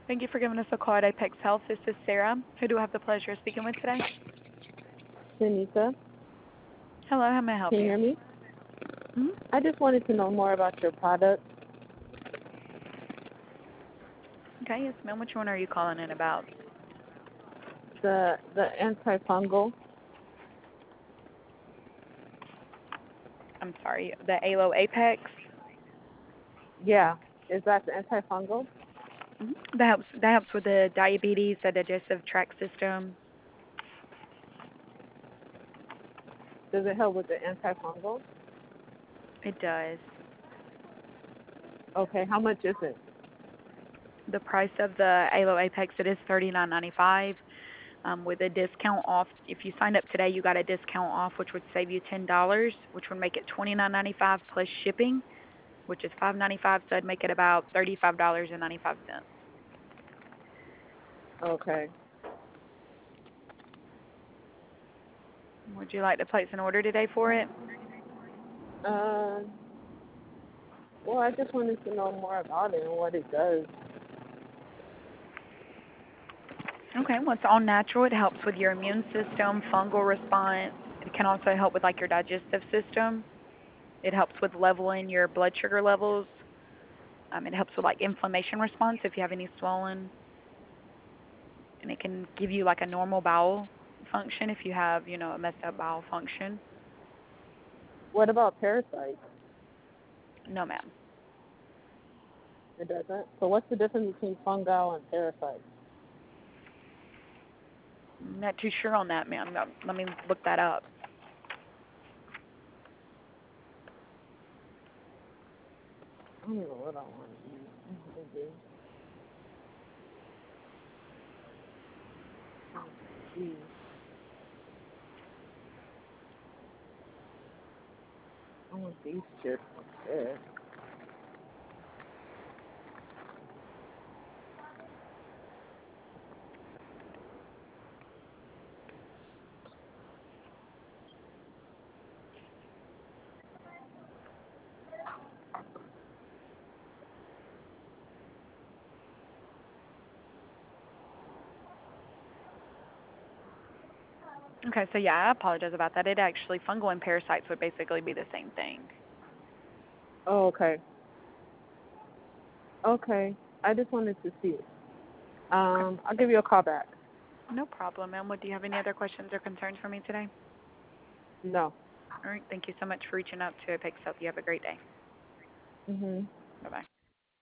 Thank you for giving us a call at Apex Health. This is Sarah. Who do I have the pleasure of speaking with today? Tanika, Hello, how may I help can you you? hear me? hmm I just wanted to know more about your product, Okay, yes, ma'am. Which one are you calling in about? the antifungal. I'm sorry, the ALO Apex. Yeah, is that the antifungal? That helps with the diabetes, the digestive tract system. Does it help with the antifungal? It does. Okay, how much is it? The price of the ALO Apex it is $39.95. With a discount off, if you signed up today, you got a discount off, which would save you $10, which would make it $29.95 plus shipping, which is $5.95. So it'd make it about $35.95. Okay. Would you like to place an order today for it? Uh, well, I just wanted to know more about it and what it does. Okay, well, it's all natural. It helps with your immune system, fungal response. It can also help with like your digestive system. It helps with leveling your blood sugar levels. It helps with like inflammation response if you have any swollen, and it can give you like a normal bowel function if you have, a messed up bowel function. What about parasites? No, ma'am. It doesn't. So what's the difference between fungal and parasites? I'm not too sure on that, ma'am. No, let me look that up. I don't know what I want to eat. Maybe. Jeez. I want these chips instead. Okay, so yeah, I apologize about that. It actually, fungal and parasites would basically be the same thing. Oh, okay. Okay. I just wanted to see it. Okay. I'll give you a call back. No problem, ma'am. Do you have any other questions or concerns for me today? No. All right. Thank you so much for reaching out to Apex Health. You have a great day. Mhm. Bye-bye.